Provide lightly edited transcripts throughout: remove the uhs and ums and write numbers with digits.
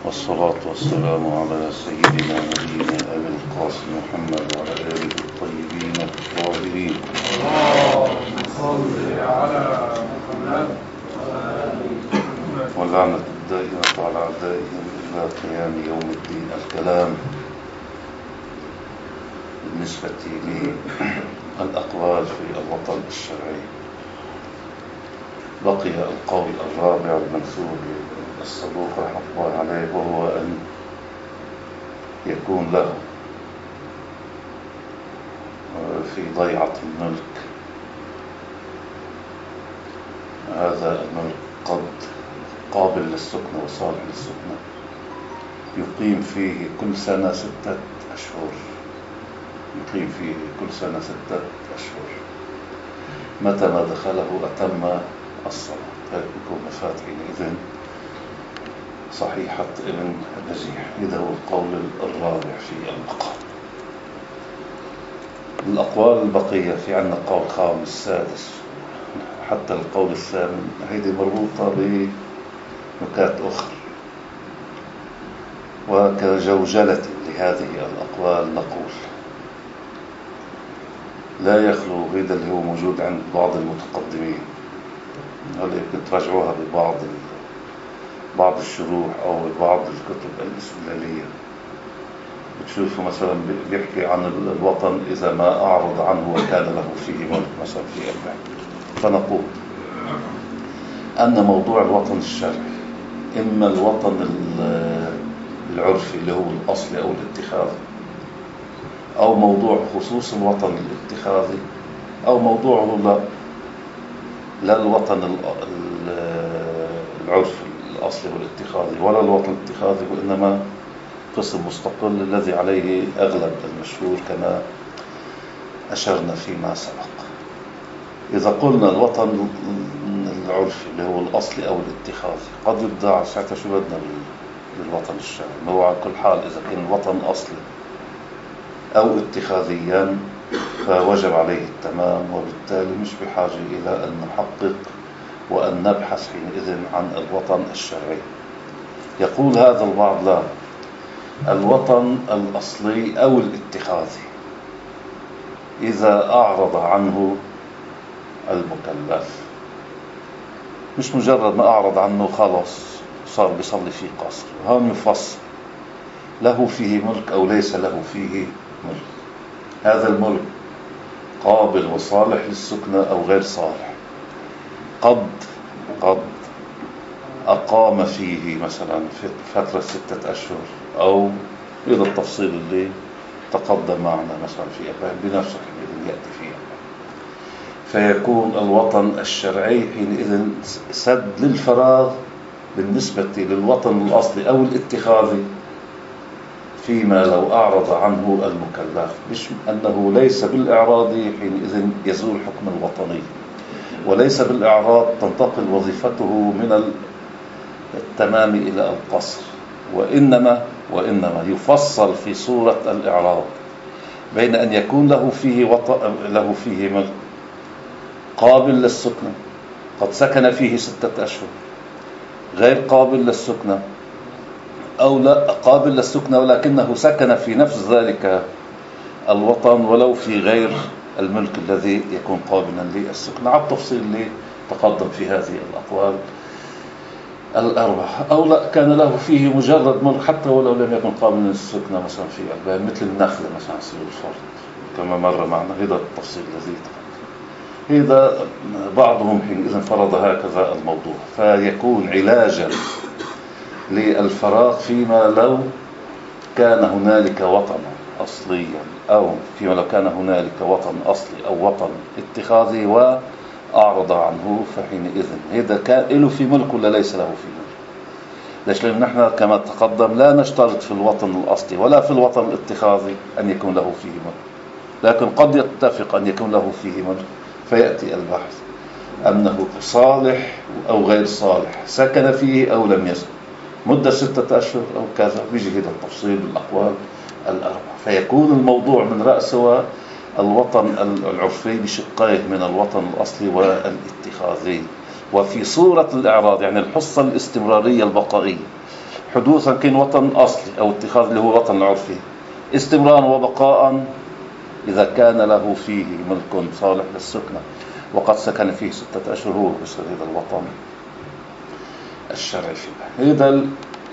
والصلاة والسلام على سيدنا نبينا أبي القاسم محمد وعلى آله الطيبين الطاهرين. اللهم صل على محمد واللعنة الدائمة على أعدائهم إلى قيام يوم الدين. الكلام بالنسبة للأقوال في الوطن الشرعي. بقي القول الرابع المنسوب للصدوق رحمه الله عليه، وهو أن يكون له في ضيعة الملك هذا الملك قد قابل للسكنة وصالح للسكنة، يقيم فيه كل سنة 6 أشهر. يقيم فيه كل سنة 6 أشهر. متى ما دخله أتم الصلاة. هذا يكون مفات حينئذ صحيحة ابن نجيح. هذا هو القول الرابع في المقام. الأقوال البقية في عندنا قول خامس سادس حتى القول الثامن، هذه مربوطة بنكات أخرى. وكجوجلة لهذه الأقوال نقول لا يخلو، هذا اللي هو موجود عند بعض المتقدمين، هل يمكن تراجعوها بعض الشروح أو بعض الكتب الاستدلالية، بتشوفوا مثلا بيحكي عن الوطن إذا ما أعرض عنه وكان له فيه ملك مثلا في أربعين. فنقول أن موضوع الوطن الشرعي إما الوطن العرفي اللي هو الأصلي أو الاتخاذي، أو موضوع خصوص الوطن الاتخاذي، أو موضوعه لا الوطن العرفي الأصلي والاتخاذي ولا الوطن الاتخاذي، وإنما قسم مستقل الذي عليه أغلب المشهور كما أشرنا فيما سبق. إذا قلنا الوطن العرفي اللي هو الأصلي أو الاتخاذي، قد يبدع ساعتها شو بدنا بالوطن الشرعي. هو على كل حال إذا كان الوطن أصلي أو اتخاذيا فوجب عليه التمام، وبالتالي مش بحاجة إلى أن نحقق وأن نبحث حينئذ عن الوطن الشرعي. يقول هذا البعض لا، الوطن الأصلي أو الاتخاذي إذا أعرض عنه المكلف، مش مجرد ما أعرض عنه خلاص صار بيصلي فيه قصر، هون يفصل له فيه ملك أو ليس له فيه ملك. هذا الملك قابل وصالح للسكنة أو غير صالح. قد أقام فيه مثلا في فترة 6 أشهر، أو إذا التفصيل اللي تقدم معنا مثلا في أبان بنفسه حينئذ يأتي فيها، فيكون الوطن الشرعي حينئذ سد للفراغ بالنسبة للوطن الأصلي أو الاتخاذي، فيما لو أعرض عنه المكلف، مش أنه ليس بالإعراض حينئذ يزول حكم الوطني، وليس بالإعراض تنتقل وظيفته من التمام إلى القصر، وإنما يفصل في صورة الإعراض بين أن يكون له فيه ملك قابل للسكنة، قد سكن فيه 6 أشهر، غير قابل للسكنة، أو لا قابل للسكنة ولكنه سكن في نفس ذلك الوطن ولو في غير الملك الذي يكون قابلا للسكنة، على التفصيل اللي تقدم في هذه الأقوال الأربعة. أو لا كان له فيه مجرد ملك حتى ولو لم يكن قابلا للسكنة مثلا في أربعين، مثل النخلة مثلا سبيل الفرد كما مر معنا. هذا التفصيل الذي تقدم. هذا بعضهم حينئذ فرض هكذا الموضوع، فيكون علاجا للفراغ فيما لو كان هنالك وطن أصليا، أو فيما لو كان هنالك وطن أصلي أو وطن اتخاذي وأعرض عنه، فحينئذ هذا كان له في ملك ولا ليس له في ملك. ليش؟ لأن نحن كما تقدم لا نشترط في الوطن الأصلي ولا في الوطن الاتخاذي أن يكون له فيه ملك، لكن قد يتفق أن يكون له فيه ملك، فيأتي البحث أنه صالح أو غير صالح، سكن فيه أو لم يسكن، مدة 6 أشهر أو كذا، بيجي هذا التفصيل بالأقوال الأربعة. فيكون الموضوع من رأسه الوطن العرفي بشقيه من الوطن الأصلي والاتخاذي. وفي صورة الإعراض يعني الحصة الاستمرارية البقائية حدوثا كان وطن أصلي أو اتخاذ اللي هو الوطن العرفي. استمرارا وبقاء إذا كان له فيه ملك صالح للسكنة وقد سكن فيه 6 أشهر، هو بصير هذا الوطن الشرعي فيه. هذا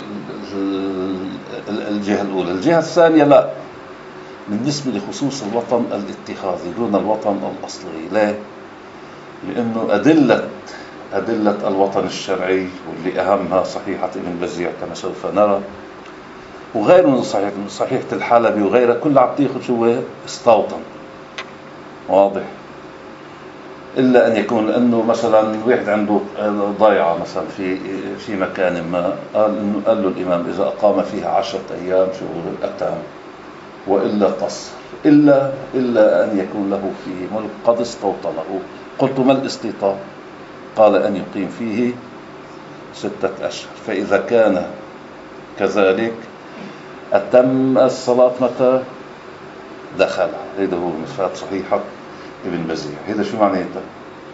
الجهة الأولى. الجهة الثانية لا، بالنسبة لخصوص الوطن الاتخاذي دون الوطن الأصلي. ليه؟ لأنه أدلة الوطن الشرعي واللي أهمها صحيحة ابن بزيع كما سوف نرى، وغير من صحيحة الحلبي وغيرها كلها عم تاخذ شو استوطن. واضح؟ إلا أن يكون لأنه مثلا واحد عنده ضيعة مثلا في مكان ما، قال له الإمام إذا أقام فيها 10 أيام شو أتم، وإلا قصر، إلا أن يكون له فيه ملك قد استوطنه. قلت ما الاستيطان؟ قال أن يقيم فيه 6 أشهر. فإذا كان كذلك أتم الصلاة متى دخل. هذا هو مفاد صحيحة ابن بزيع. هذا شو معناته؟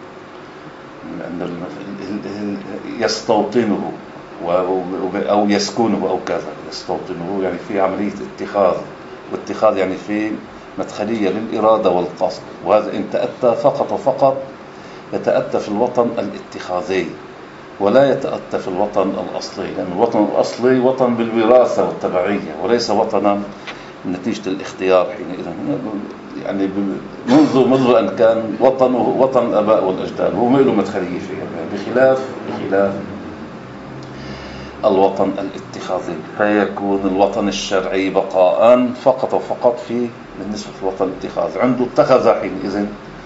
أن يستوطنه أو يسكنه أو كذا. يستوطنه يعني في عملية اتخاذ، واتخاذ يعني في مدخلية للإرادة والقصد، وهذا إن تأتى فقط وفقط يتأتى في الوطن الاتخاذي ولا يتأتى في الوطن الأصلي، لأن الوطن الأصلي وطن بالوراثة والتبعية وليس وطنا نتيجة الاختيار حينئذ. يعني منذ أن كان وطن الآباء والأجداد، هو ما له مدخلية فيها، بخلاف الوطن الاتخاذي. فيكون الوطن الشرعي بقاء فقط وفقط في بالنسبة للوطن الاتخاذي. عنده اتخذ حينئذ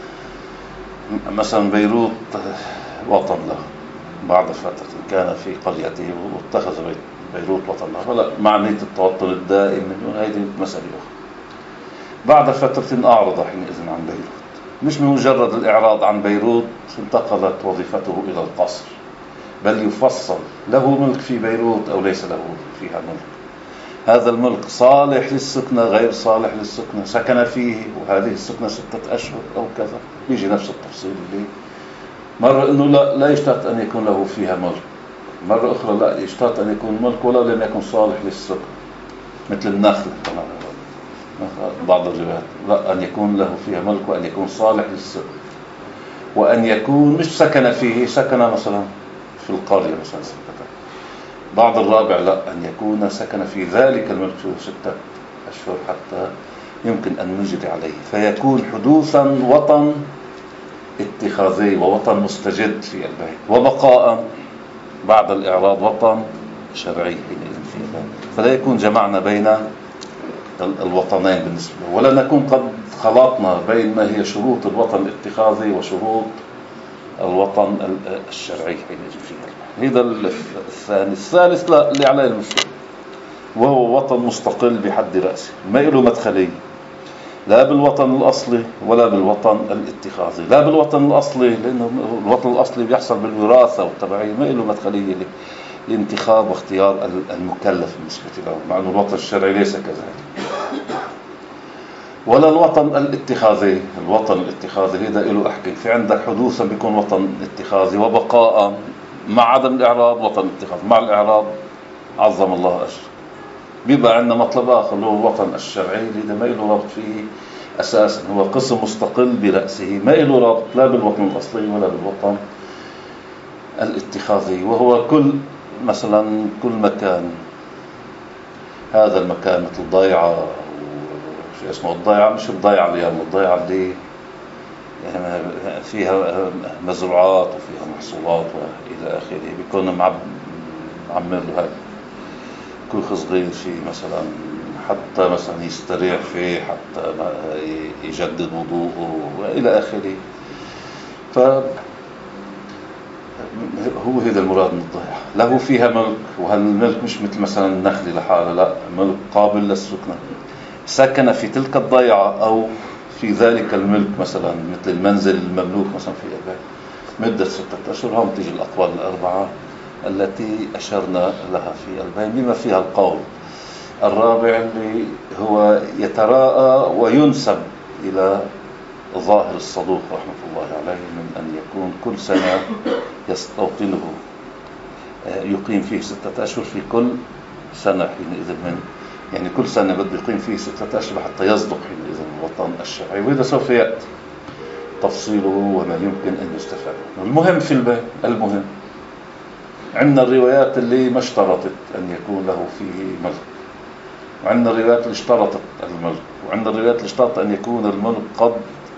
مثلا بيروت وطن له بعد فترة كان في قريته واتخذ بيروت وطن له، فلا معنية التوتر الدائم من هذه مسألة أخرى. بعد فترة أعرض حينئذ عن بيروت، مش بمجرد الإعراض عن بيروت انتقلت وظيفته إلى القصر، بل يفصل له ملك في بيروت أو ليس له فيها ملك. هذا الملك صالح للسكنة غير صالح للسكنة، سكن فيه وهذه السكنة 6 أشهر أو كذا. يجي نفس التفصيل اللي مرة إنه لا يشترط أن يكون له فيها ملك، مرة أخرى لا يشترط أن يكون ملك ولو لم يكن صالح للسكنة، مثل النخل بعض الروايات لا، أن يكون له فيها ملك وأن يكون صالح للسكنة، وأن يكون مش سكن فيه، سكن مثلا في القرية مثلا سكن. بعض الرابع لا، أن يكون سكن في ذلك الملك 6 أشهر حتى يمكن أن نجري عليه، فيكون حدوثا وطن اتخاذي ووطن مستجد في البيت، وبقاء بعد الإعراض وطن شرعي فيه. فلا يكون جمعنا بين الوطنين بالنسبة له، ولا نكون قد خلطنا بين ما هي شروط الوطن الاتخاذي وشروط الوطن الشرعي فيه. هذا الثاني. الثالث لا، اللي عليه المشكلة، وهو وطن مستقل بحد رأسه، ما له مدخلي لا بالوطن الأصلي ولا بالوطن الاتخاذي. لا بالوطن الأصلي لأنه الوطن الأصلي بيحصل بالوراثة والتبعية، ما له مدخلية لانتخاب واختيار المكلف بالنسبة له، مع أن الوطن الشرعي ليس كذلك. ولا الوطن الاتخاذي. الوطن الاتخاذي هذا له أحكام. في عندك حدوثا بيكون وطن اتخاذي، وبقاء مع عدم الإعراض وطن اتخاذي، مع الإعراض عظم الله أجر. بيبقى عندنا مطلب آخر اللي هو الوطن الشرعي اللي ما له ربط فيه أساسا، هو قسم مستقل برأسه، ما له ربط لا بالوطن الأصلي ولا بالوطن الاتخاذي. وهو مثلا كل مكان، هذا المكان مثل ضيعة، شو اسمه الضيعة، مش الضيعة اليوم، الضيعة اللي يعني فيها مزروعات وفيها محصولات وإلى آخره، بيكون معمر له هذا كوخ صغير فيه مثلا، حتى مثلا يستريح فيه، حتى يجدد وضوءه وإلى آخره. فهو هذا المراد من الضيعة. له فيها ملك، وهالملك مش مثل مثلا النخل لحاله، لا، ملك قابل للسكنة. سكن في تلك الضيعة أو في ذلك الملك، مثلا مثل المنزل المملوك مثلا في البيت مدة 6 أشهر. هم تيجي الأقوال الأربعة التي أشرنا لها في البيان، بما فيها القول الرابع اللي هو يتراءى وينسب إلى ظاهر الصدوق رحمة الله عليه، من أن يكون كل سنة يستوطنه، يقيم فيه 6 أشهر في كل سنة حينئذ من يعني كل سنة بده يقيم فيه 6 أشهر حتى يصدق حينئذ الوطن الشرعي، وإذا سوف يأتي تفصيله وما يمكن أن يستفاد. المهم في البيت، المهم عندنا الروايات اللي ما اشترطت أن يكون له فيه ملك، وعندنا الروايات اللي اشترطت الملك، وعندنا الروايات اللي اشترطت أن يكون الملك قد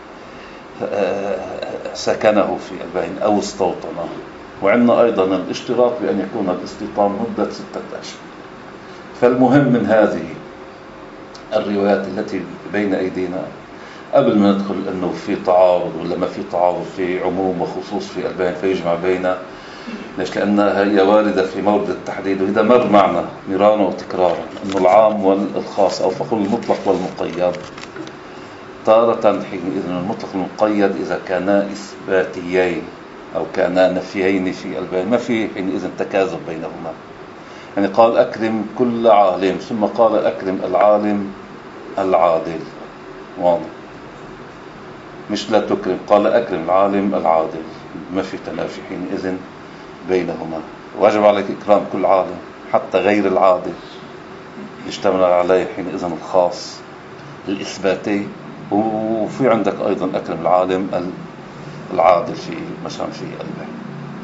سكنه في البين أو استوطنه، وعندنا أيضا الاشتراط بأن يكون الاستيطان مدة 6 أشهر. فالمهم من هذه الروايات التي بين أيدينا قبل ما ندخل أنه في تعارض ولا ما في تعارض، في عموم وخصوص في البين فيجمع بين، ليش؟ لأنها هي واردة في مورد التحديد، وإذا مر معنا مرارا وتكرارا أنه العام والخاص أو فقل المطلق والمقيد تارة حينئذ المطلق والمقيد إذا كانا إثباتيين أو كانا نفيين في البين ما في حينئذ تكاذب بينهما. يعني قال أكرم كل عالم ثم قال أكرم العالم العادل، واضح؟ مش لا تكرم، قال أكرم العالم العادل، ما في تنافي حينئذ بينهما. واجب عليك إكرام كل عالم حتى غير العادل، يشتمل عليه حينئذ الخاص الإثباتي، وفي عندك أيضا أكرم العالم العادل في مثلا في البيت،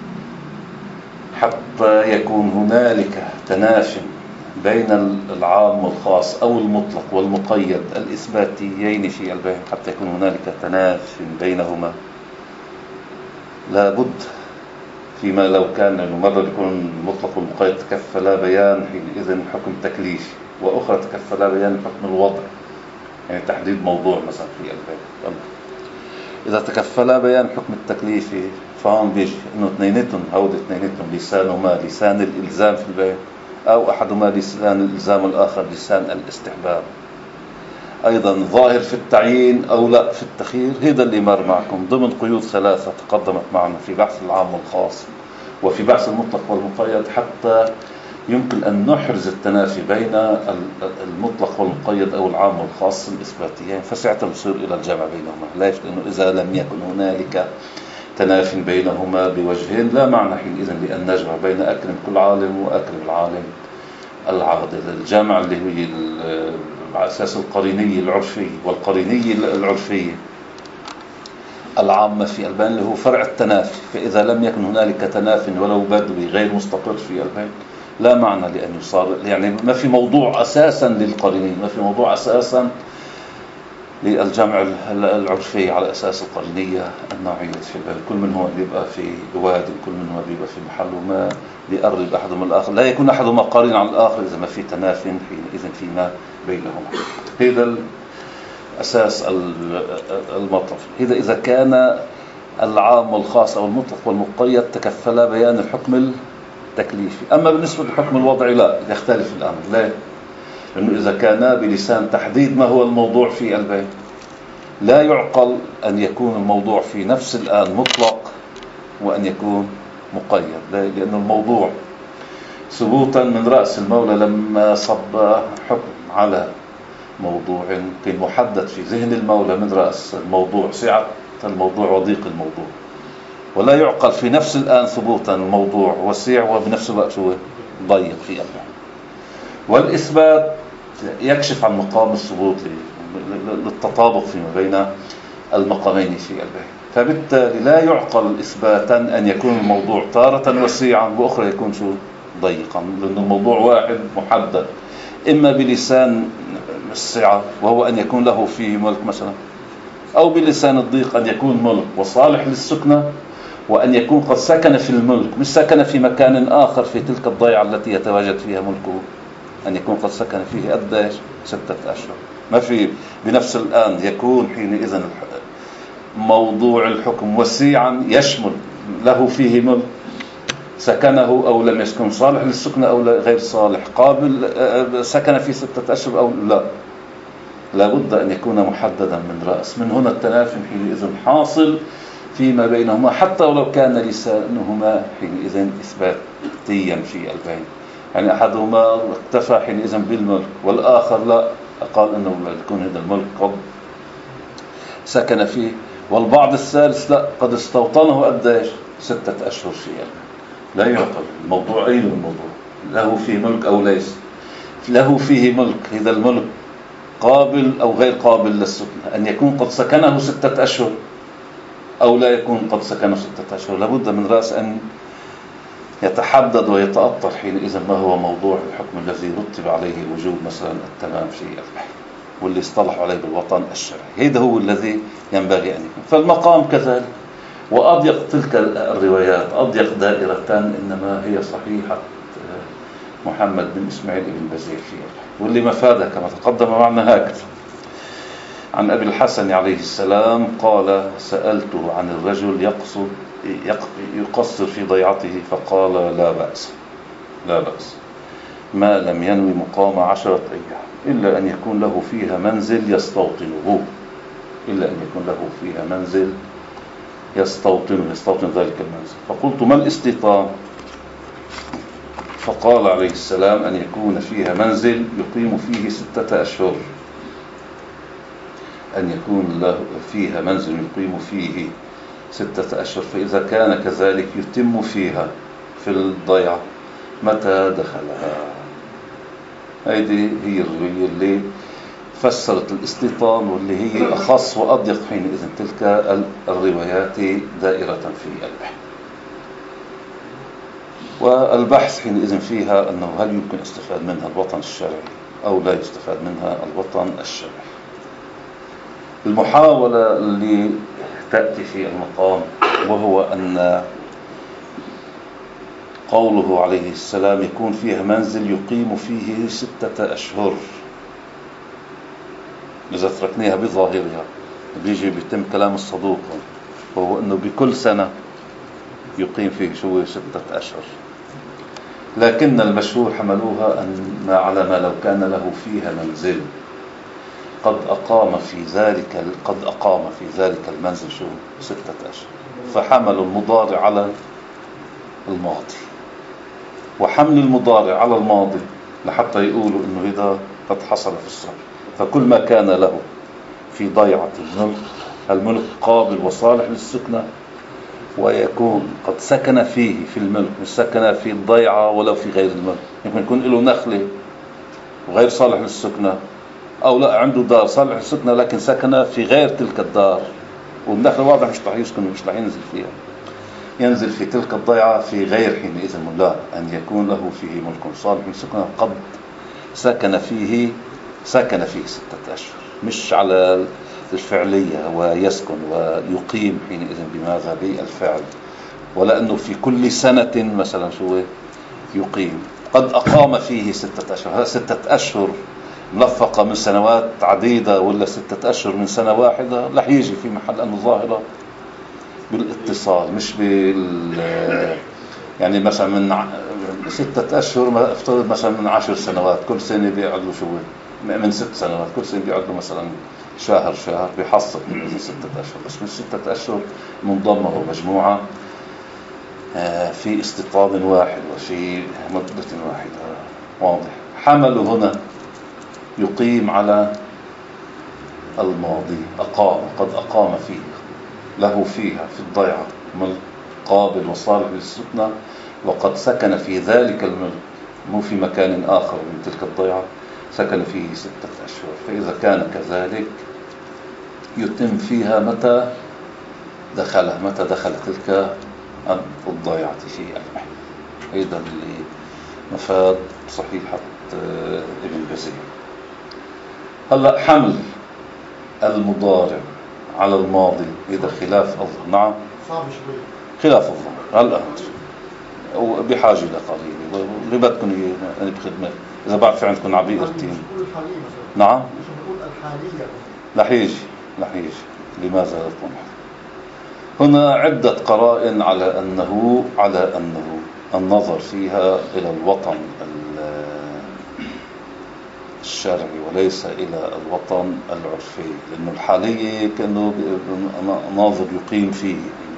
حتى يكون هنالك تنافي بين العام والخاص أو المطلق والمقيد الإثباتيين في البيت، حتى يكون هنالك تنافي بينهما لابد. فيما لو كان مرة يكون المطلق والمقيد تكفلا بيان حينئذ حكم تكليفي، وأخرى تكفلا بيان حكم الوضع، يعني تحديد موضوع مثلا في البيت. إذا تكفلا بيان حكم التكليفي فهم بيجي إنه اثنينتهم لسانهما لسان الإلزام في البيت، أو أحدهما لسان الإلزام والآخر لسان الاستحباب. أيضا ظاهر في التعيين أو لا في التخيير، هذا اللي مر معكم ضمن قيود 3 تقدمت معنا في بحث العام والخاص وفي بحث المطلق والمقيد، حتى يمكن أن نحرز التنافي بين المطلق والمقيد أو العام والخاص الإثباتيين، فساعتها نصير إلى الجمع بينهما. ليش؟ لأنه إذا لم يكن هنالك تنافي بينهما بوجهين لا معنى حينئذ لأن نجمع بين أكرم كل عالم وأكرم العالم العادل. الجمع اللي هي على أساس القرينية العرفية والقرينية العرفية العامة في البين اللي هو فرع التنافي، فإذا لم يكن هنالك تنافي ولو بدوي غير مستقر في البين لا معنى لأن يصار، يعني ما في موضوع أساسا للقرينية، ما في موضوع أساسا للجمع العرفي على أساس القرينية النوعية في البين. كل من هو بيبقى في وادي، كل من هو بيبقى في محل، وما بيقرب أحدهم الآخر، لا يكون أحدهما قارن على الآخر إذا ما في تنافي حينئذ فيما بينهما. هذا أساس المطلب. إذا كان العام والخاص أو المطلق والمقيد تكفلا بيان الحكم التكليفي. أما بالنسبة للحكم الوضعي لا، يختلف الأمر. ليه؟ لأنه إذا كان بلسان تحديد ما هو الموضوع في البيت لا يعقل أن يكون الموضوع في نفس الآن مطلق وأن يكون مقيد. لأن الموضوع ثبوتا من رأس المولى لما صب حكم على موضوع كان محدد في ذهن المولى من رأس الموضوع، سعة الموضوع وضيق الموضوع، ولا يعقل في نفس الآن ثبوتا الموضوع وسيع وبنفس الوقت هو ضيق في البيت. والإثبات يكشف عن مقام الثبوت للتطابق فيما بين المقامين في البيت، فبالتالي لا يعقل إثباتا أن يكون الموضوع تارة وسيعا وأخرى يكون ضيقا، لأن الموضوع واحد محدد إما بلسان السعة وهو أن يكون له فيه ملك مثلا، أو بلسان الضيق أن يكون ملك وصالح للسكنة وأن يكون قد سكن في الملك، مش سكن في مكان آخر في تلك الضيعة التي يتواجد فيها ملكه، أن يكون قد سكن فيه قديش 6 أشهر. ما في بنفس الآن يكون حينئذ موضوع الحكم وسيعا يشمل له فيه ملك سكنه أو لم يسكن، صالح للسكنة أو غير صالح، قابل سكن في 6 أشهر أو لا، لابد أن يكون محددا من رأس. من هنا التنافي حينئذ حاصل فيما بينهما، حتى ولو كان لسانهما حينئذ إثباتيا في البين. يعني أحدهما اكتفى حينئذ بالملك والآخر لا، قال أنه يكون هذا الملك قد سكن فيه، والبعض الثالث لا، قد استوطنه قديش 6 أشهر في البين. لا يعقل الموضوع، أين الموضوع له فيه ملك أو ليس. له فيه ملك، إذا الملك قابل أو غير قابل للسكنة، أن يكون قد سكنه 6 أشهر أو لا يكون قد سكنه 6 أشهر. لابد من رأس أن يتحدد ويتأطر حينئذ ما هو موضوع الحكم الذي رتب عليه وجوب مثلا التمام في البحث، واللي اصطلحوا عليه بالوطن الشرعي. هذا هو الذي ينبغي أن يكون. فالمقام كذلك. وأضيق تلك الروايات، أضيق دائرتان إنما هي صحيحة محمد بن إسماعيل بن بزير في البحث، واللي مفادها كما تقدم معنا هكذا. عن أبي الحسن عليه السلام قال: سألته عن الرجل يقصر في ضيعته فقال: لا بأس ما لم ينوي مقام 10 أيام، إلا أن يكون له فيها منزل يستوطن ذلك المنزل. فقلت: ما الاستيطان؟ فقال عليه السلام: أن يكون فيها منزل يقيم فيه 6 أشهر. أن يكون له فيها منزل يقيم فيه 6 أشهر، فإذا كان كذلك يتم فيها في الضيعة متى دخلها. هذه هي الرواية اللي فسرت الاستيطان، واللي هي أخص وأضيق حينئذ تلك الروايات دائرة في البحث. والبحث حينئذ فيها أنه هل يمكن استفاد منها الوطن الشرعي أو لا يستفاد منها الوطن الشرعي. المحاولة اللي تأتي في المقام وهو أن قوله عليه السلام يكون فيها منزل يقيم فيه 6 أشهر، إذا تركناها بظاهرها بيجي بيتم كلام الصدوق، وهو أنه بكل سنة يقيم فيه 6 أشهر. لكن المشهور حملوها أن على ما لو كان له فيها منزل قد أقام في ذلك المنزل 6 أشهر، فحملوا المضارع على الماضي. وحمل المضارع على الماضي لحتى يقولوا إنه إذا قد حصل في السنة، فكل ما كان له في ضيعة الملك قابل وصالح للسكنة، ويكون قد سكن فيه في الملك، مش سكن في الضيعة ولو في غير الملك. يمكن يكون له نخلة وغير صالح للسكنة، أو لا عنده دار صالح للسكنة لكن سكن في غير تلك الدار، والنخلة واضح مش رح يسكن، مش رح ينزل فيها، ينزل في تلك الضيعة في غير حينئذ. لا، أن يكون له فيه ملك صالح للسكنة قد سكن فيه 6 أشهر، مش على الفعلية ويسكن ويقيم حينئذ بماذا؟ بالفعل، ولا أنه في كل سنة مثلا يقيم. قد أقام فيه 6 أشهر، هذا 6 أشهر ملفقة من سنوات عديدة ولا 6 أشهر من سنة واحدة، رح يجي في محل أنه ظاهرة بالاتصال، مش يعني مثلا من 6 أشهر افترض مثلا من 10 سنوات، كل سنة بيقعد له من 6 سنوات كل سنة بيقعد له مثلا شهر بيحصل من 6 أشهر، بس مش 6 أشهر منضمة ومجموعة في استيطان واحد وفي مدة واحدة. واضح. حملوا هنا يقيم على الماضي، قد أقام فيه، له فيها في الضيعة ملك قابل وصالح للسكنة، وقد سكن في ذلك الملك، مو في مكان آخر من تلك الضيعة، سكن فيه 6 أشهر. فإذا كان كذلك يتم فيها متى دخل تلك الضيعة في البحث. أيضا اللي مفاد صحيحة ابن بزير. هلأ حمل المضارع على الماضي إذا خلاف الظهر. نعم صعب شوي، خلاف الظهر. هلأ بحاجة لقليل اللي بدكم يعني بخدمة، إذا بعرف عندكم عبيرتين. نعم رح يجي لماذا يكون هنا عدة قرائن على أنه النظر فيها إلى الوطن الشرعي وليس إلى الوطن العرفي، لأنه الحالية كأنه ناظر يقيم فيه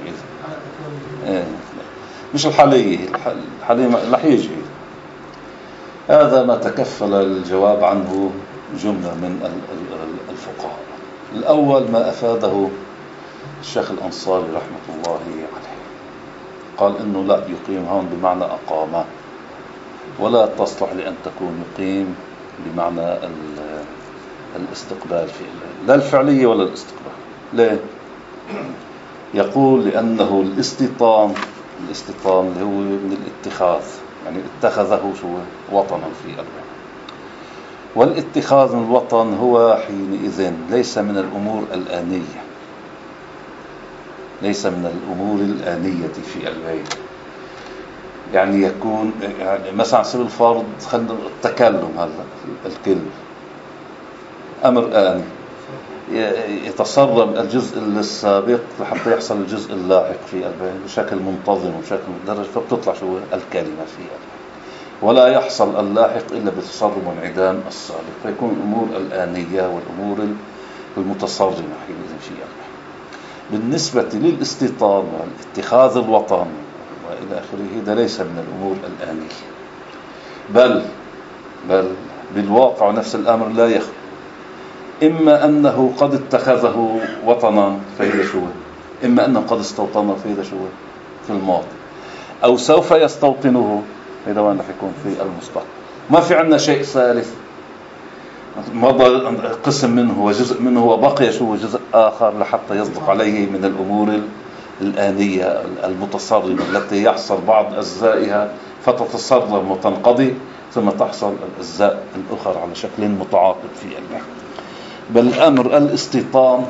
مش الحالية رح يجي. هذا ما تكفل الجواب عنه جملة من الفقهاء. الأول ما أفاده الشيخ الأنصاري رحمة الله عليه، قال إنه لا، يقيم هون بمعنى أقامة، ولا تصلح لأن تكون يقيم بمعنى الاستقبال في لا الفعلية ولا الاستقبال. ليه؟ يقول لأنه الاستيطان اللي هو من الاتخاذ، يعني اتخذه شو وطنا في قلبه. والاتخاذ من الوطن هو حينئذ ليس من الأمور الآنية، ليس من الأمور الآنية في البيت. يعني يكون يعني مثلا على سبيل الفرض خلينا التكلم، هذا الكلمة أمر آني يتسرب الجزء السابق لحتى يحصل الجزء اللاحق في البيت بشكل منتظم وبشكل مدرج، فبتطلع شو الكلمة في البيت، ولا يحصل اللاحق إلا بتسرب وانعدام السابق، فيكون الأمور الآنية والأمور المتصرمة حينئذ في البيت. بالنسبة للاستيطان والاتخاذ الوطن وإلى آخره، هذا ليس من الأمور الآنية، بل بالواقع نفس الأمر لا يخفى. إما أنه قد اتخذه وطنا فهي شو، إما أنه قد استوطنه فهذا شو في الماضي، أو سوف يستوطنه، هذا وين رح يكون في المستقبل. ما في عندنا شيء ثالث، مضى قسم منه وجزء منه وبقي شو جزء آخر لحتى يصدق عليه من الأمور الآنية المتصرمة التي يحصل بعض أجزائها فتتصرم وتنقضي، ثم تحصل الأجزاء الأخرى على شكل متعاقب في البحث. بل الأمر الاستيطان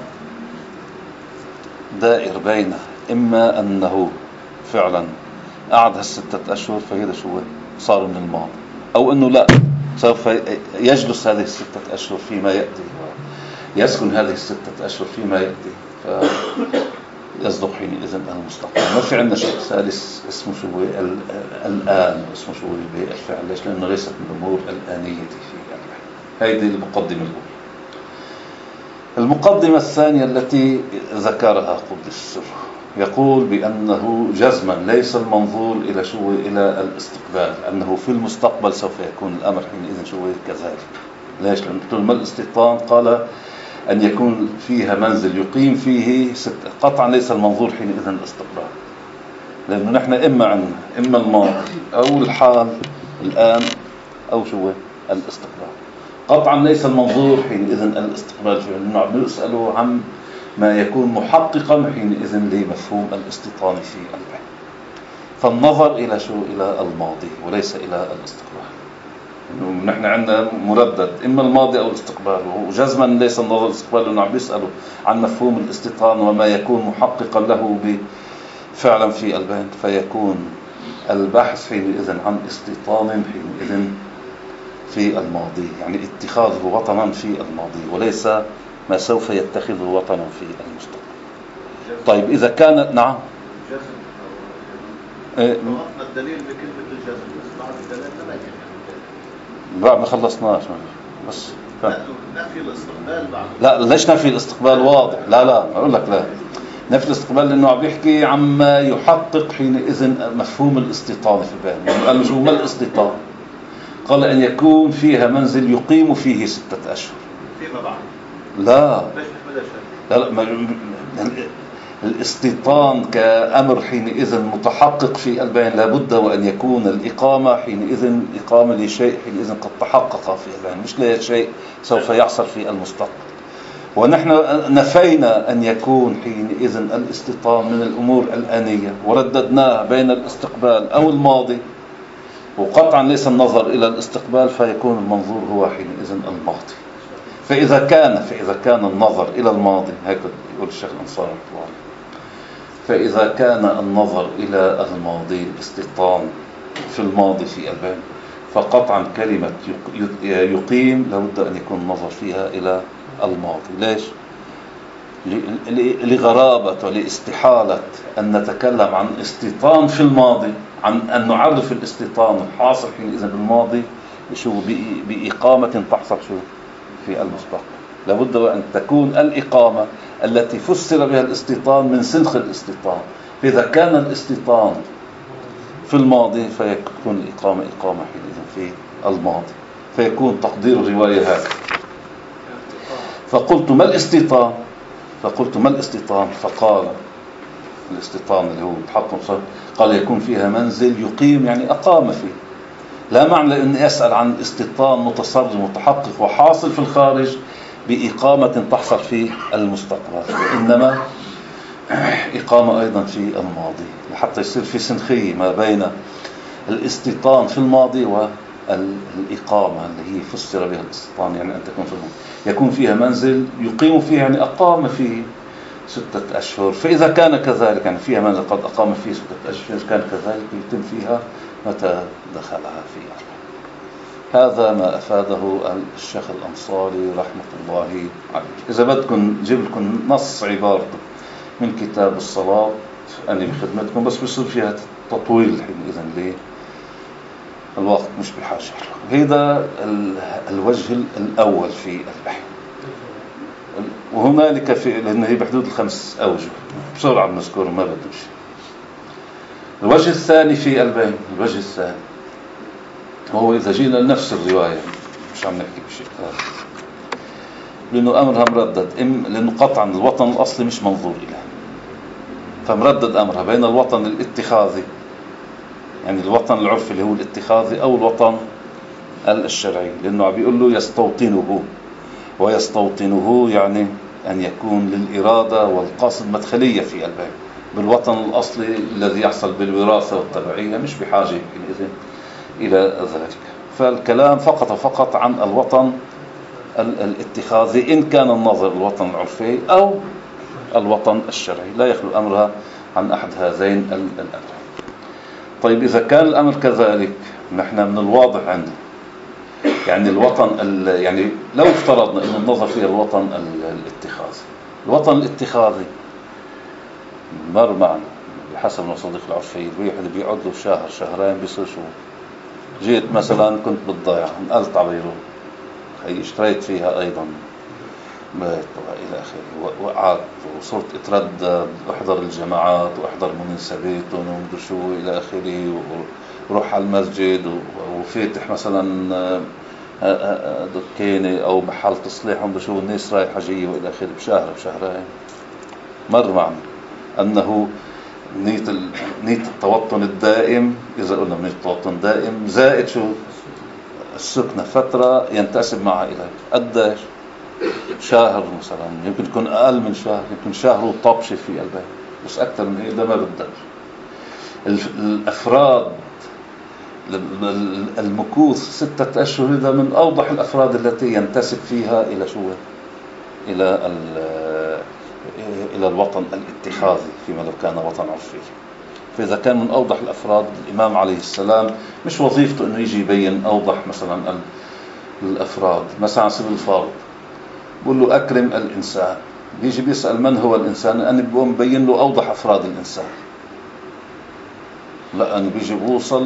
دائر بينه، إما أنه فعلا قعد هالستة أشهر فهذا شو صار من الماضي، أو أنه لا سوف يجلس هذه الستة أشهر فيما يأتي، يسكن هذه الستة أشهر فيما يأتي، فيصدق حينئذ المستقبل. ما في عندنا شيء ثالث اسمه شو الآن، اسمه شو بالفعل. ليش؟ لأنه ليست من الأمور الآنية في هذه المقدمة الأولى. المقدمة الثانية التي ذكرها قدس السر يقول بأنه جزما ليس المنظور إلى شو إلى الاستقبال، أنه في المستقبل سوف يكون الأمر حينئذ شو كذلك. ليش؟ لأن ما الاستيطان قال أن يكون فيها منزل يقيم فيه قطعا ليس المنظور حينئذ الاستقبال، لأنه نحن إما الماضي أو الحال الآن أو شو الاستقبال. قطعا ليس المنظور حينئذ الاستقبال، لأنه عم يسألوا عن ما يكون محققا حينئذ لمفهوم الاستيطان في البحث. فالنظر إلى شو إلى الماضي وليس إلى الاستقبال. نحن عندنا مردد إما الماضي أو الاستقبال، وجزما ليس النظر الاستقبال، لأنه عم يسألوا عن مفهوم الاستيطان وما يكون محققا له فعلا في البحث، فيكون البحث حينئذ عن استيطان حينئذ في الماضي، يعني اتخاذه وطنا في الماضي وليس ما سوف يتخذه وطنا في المستقبل. طيب إذا كان نعم وقفنا الدليل بكلمة الجزم، بعد الدليل بعد ما خلصناش بس نفي الاستقبال بعد. لا ليش نفي الاستقبال واضح؟ لا أقول لك لا نفي الاستقبال، لأنه عم بيحكي عما يحقق حينئذ مفهوم الاستيطان في البال. قال شو ما الاستيطان؟ قال أن يكون فيها منزل يقيم فيه 6 أشهر فيما بعد. لا الاستيطان كأمر حينئذ متحقق في البين لابد وأن يكون الإقامة حينئذ إقامة لشيء حينئذ قد تحقق في البين، مش لشيء سوف يحصل في المستقبل. ونحن نفينا أن يكون حينئذ الاستيطان من الأمور الآنية ورددناه بين الاستقبال أو الماضي، وقطعا ليس النظر إلى الاستقبال، فيكون المنظور هو حينئذ الماضي. فإذا كان النظر إلى الماضي، هيك يقول الشيخ الأنصاري رحمه الله، فإذا كان النظر إلى الماضي الاستيطان في الماضي في البين، فقطعا كلمة يقيم لابد أن يكون النظر فيها إلى الماضي. ليش؟ لغرابة ولاستحالة أن نتكلم عن استيطان في الماضي، عن أن نعرف الاستيطان الحاصل حينئذ بالماضي شو بإقامة تحصل شو في المستقبل. لابد وأن تكون الإقامة التي فسر بها الاستيطان من سنخ الاستيطان. فإذا كان الاستيطان في الماضي فيكون الإقامة حينئذ في الماضي، فيكون تقدير الرواية هذا. فقلت ما الاستيطان؟ فقال الاستيطان اللي هو التحكم، قال يكون فيها منزل يقيم، يعني أقام فيه. لا معنى أني أسأل عن استيطان متصرف متحقق وحاصل في الخارج بإقامة تحصل في المستقبل، وإنما إقامة أيضا في الماضي، لحتى يصير في سنخية ما بين الاستيطان في الماضي والإقامة اللي هي فسر بها الاستيطان، يعني أن تكون في الماضي يكون فيها منزل يقيم فيه، يعني أقام فيه 6 أشهر. فإذا كان كذلك، يعني فيها منزل قد أقام فيه 6 أشهر، كان كذلك يتم فيها متى دخلها فيها. هذا ما أفاده الشيخ الأنصاري رحمة الله عليه. إذا بدكم نجيب لكم نص عبارته من كتاب الصلاة أنا بخدمتكم، بس بصير فيها تطويل الحين إذن ليه الوقت مش بحاجة. هذا الوجه الأول في البحث، وهنالك لأنه هي بحدود 5 أوجه بسرعة بنذكر ما بدوش. الوجه الثاني في البين، الوجه الثاني هو إذا جينا لنفس الرواية، مش عم نحكي بشيء ثاني، لأنه أمرها مردد، لأنه قطعا الوطن الأصلي مش منظور إليه، فمردد أمرها بين الوطن الاتخاذي، يعني الوطن العرفي اللي هو الاتخاذي، أو الوطن الشرعي، لأنه عم بيقول له يستوطنه، ويستوطنه يعني أن يكون للإرادة والقصد مدخلية في البين بالوطن الأصلي الذي يحصل بالوراثة والتبعية، مش بحاجة يمكن إلى ذلك. فالكلام فقط عن الوطن الاتخاذي، إن كان النظر الوطن العرفي أو الوطن الشرعي، لا يخلو أمرها عن أحد هذين الأمرين. طيب إذا كان الأمر كذلك، نحن من الواضح عندنا يعني الوطن يعني لو افترضنا أن النظر فيه الوطن الاتخاذي، الوطن الاتخاذي مر معنا بحسب المصادق العرفية، الواحد بيقعد له شهر شهرين بيصير شو. جيت مثلا كنت بالضيعة، نقلت على بيروت، هي اشتريت فيها أيضا بيت وإلى آخره، وقعدت وصرت اتردد، أحضر الجماعات وأحضر مناسباتهم ومدري شو إلى آخره، وروح على المسجد وفاتح مثلا دكانة أو محل تصليح ومدري شو، الناس رايحة جاية وإلى آخره، بشهر بشهرين مر معنا أنه نية التوطن الدائم، إذا قلنا من التوطن دائم زائد شو السكنة فترة ينتسب معها إلى قديش شهر مثلا، يمكن تكون أقل من شهر، يمكن شهر وطبشة في البيت، بس أكثر من هذا ما بدك. الأفراد المكوث 6 أشهر، هذا من أوضح الأفراد التي ينتسب فيها إلى شو إلى الوطن الاتخاذي فيما لو كان وطن عرفي. فإذا كان من أوضح الأفراد، الإمام عليه السلام مش وظيفته أنه يجي يبين أوضح مثلا الأفراد، مثلا على سبيل الفرض بقول له أكرم الإنسان، بيجي بيسأل من هو الإنسان، أنا بقوم مبين له أوضح أفراد الإنسان. لا، أنا بيجي بوصل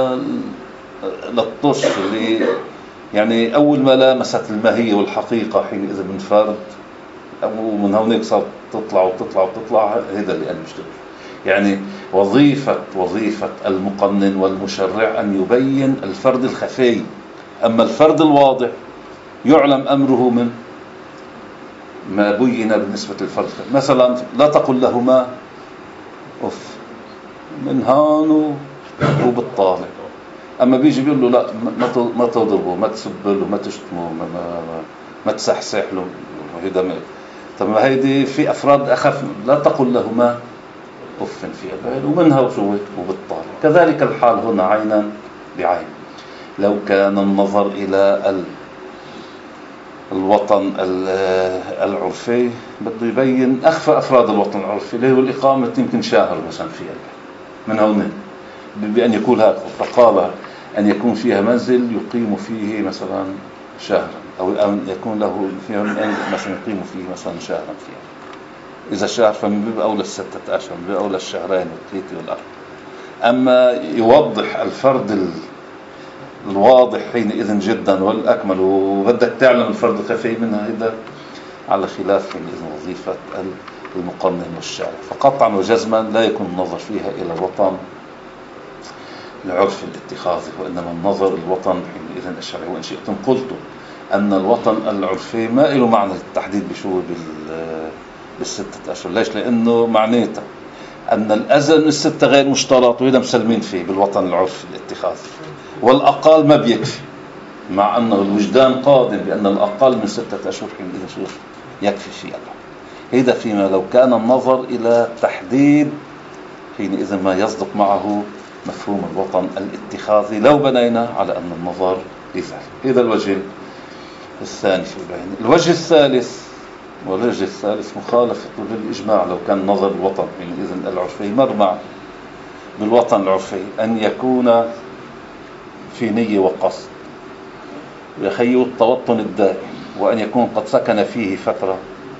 للطش اللي يعني أول ما لامست الماهية والحقيقة حينئذ من فرد، ومن هونيك صارت تطلع، هذا اللي أنا بشتغل. يعني وظيفة المقنن والمشرع أن يبين الفرد الخفي، أما الفرد الواضح يعلم أمره من ما بين بالنسبة للفرد. مثلا لا تقل لهما أف من هان وبالطالع، أما بيجي بيقول له لا ما تضربه، ما تسبله، ما تشتمه، ما تسحسح له، هذا طب ما هيدي في أفراد أخف، لا تقل لهما أف في البعيد، ومنها وشوت وبالطالع. كذلك الحال هنا عينا بعين. لو كان النظر إلى الوطن العرفي بده يبين أخفى أفراد الوطن العرفي، اللي هو الإقامة يمكن شهر مثلا في البعيد، من هون بأن يكون هذا فقال أن يكون فيها منزل يقيم فيه مثلا شهرا، أو أن يكون له فيها مثلا يقيم فيه مثلا شهرا فيها. إذا شهر فمن باب أولى 6 أشهر، من باب أولى الشهرين والثلاثة والأربع. أما يوضح الفرد الواضح حينئذ جدا والأكمل، وبدك تعلم الفرد الخفي منها، إذا على خلاف حينئذ وظيفة المقنن والشارع. فقطعا وجزما لا يكون النظر فيها إلى الوطن العرف الاتخاذي، وإنما النظر الوطن حينئذ الشرعي. وإن شئتم قلتم أن الوطن العرفي ما له معنى التحديد بشو بال6 أشهر. ليش؟ لأنه معناته أن الأزل من الستة غير مشترط، وهذا مسلمين فيه بالوطن العرفي الاتخاذي. والأقل ما بيكفي، مع أنه الوجدان قادم بأن الأقل من 6 أشهر حينئذ يكفي فيه. هذا فيما لو كان النظر إلى تحديد حينئذ ما يصدق معه مفهوم الوطن الاتخاذي، لو بنينا على أن النظر لذلك. هذا الوجه الثاني في البيان. الوجه الثالث مخالفة بالإجماع لو كان نظر الوطن حينئذ العرفي مرمع بالوطن العرفي أن يكون في نية وقصد ويخيو التوطن الدائم، وأن يكون قد سكن فيه فترة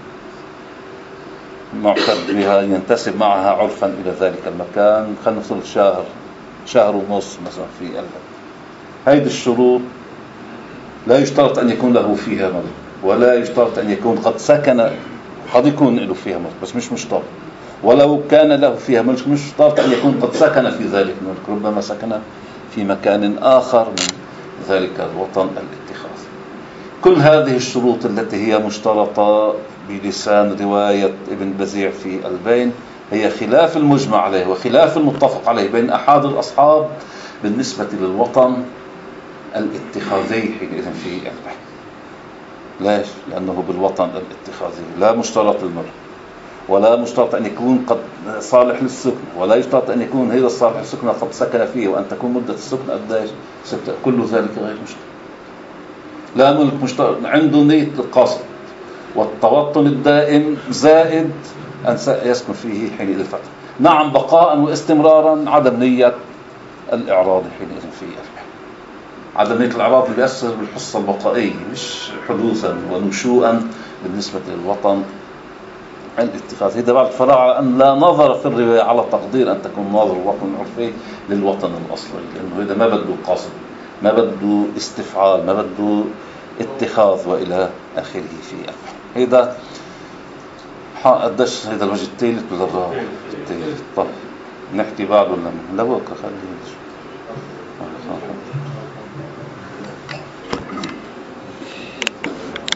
معتد بها ينتسب معها عرفا إلى ذلك المكان، خلينا نقول شهر ونص مثلا في البلد. هذه الشروط لا يشترط أن يكون له فيها ملك، ولا يشترط أن يكون قد سكن، قد يكون له فيها ملك بس مش مشترط، ولو كان له فيها ملك مش مشترط أن يكون قد سكن في ذلك الملك، ربما سكن في مكان آخر من ذلك الوطن الاتخاذي. كل هذه الشروط التي هي مشترطة بلسان رواية ابن بزيع في البين هي خلاف المجمع عليه وخلاف المتفق عليه بين أحد الأصحاب بالنسبة للوطن الاتخاذي حينئذ في البين. ليش؟ لأنه بالوطن الاتخاذي لا مشترط الملك، ولا مشترط أن يكون قد صالح للسكن، ولا يشترط أن يكون هذا الصالح للسكن قد سكن فيه، وأن تكون مدة السكن قديش 6. كل ذلك غير مشترط. لا ملك مشترط، عنده نية القصد والتوطن الدائم زائد أن يسكن فيه حينئذ فترة. نعم بقاء واستمرارا، عدم نية الإعراض حينئذ فيه. عدم نية الإعراض اللي بيأثر بالحصة البقائية مش حدوثا ونشوءا بالنسبة للوطن الاتخاذ. هذا بعد فراغ على أن لا نظر في الرواية على تقدير أن تكون نظر الوطن العرفي للوطن الأصلي، لأنه هذا ما بده قصد، ما بده استفعال، ما بده اتخاذ وإلى آخره في هذا. قديش هذا الوجه الثالث ولا الرابع؟ الثالث. طيب نحكي بعده لما لا بقى خليه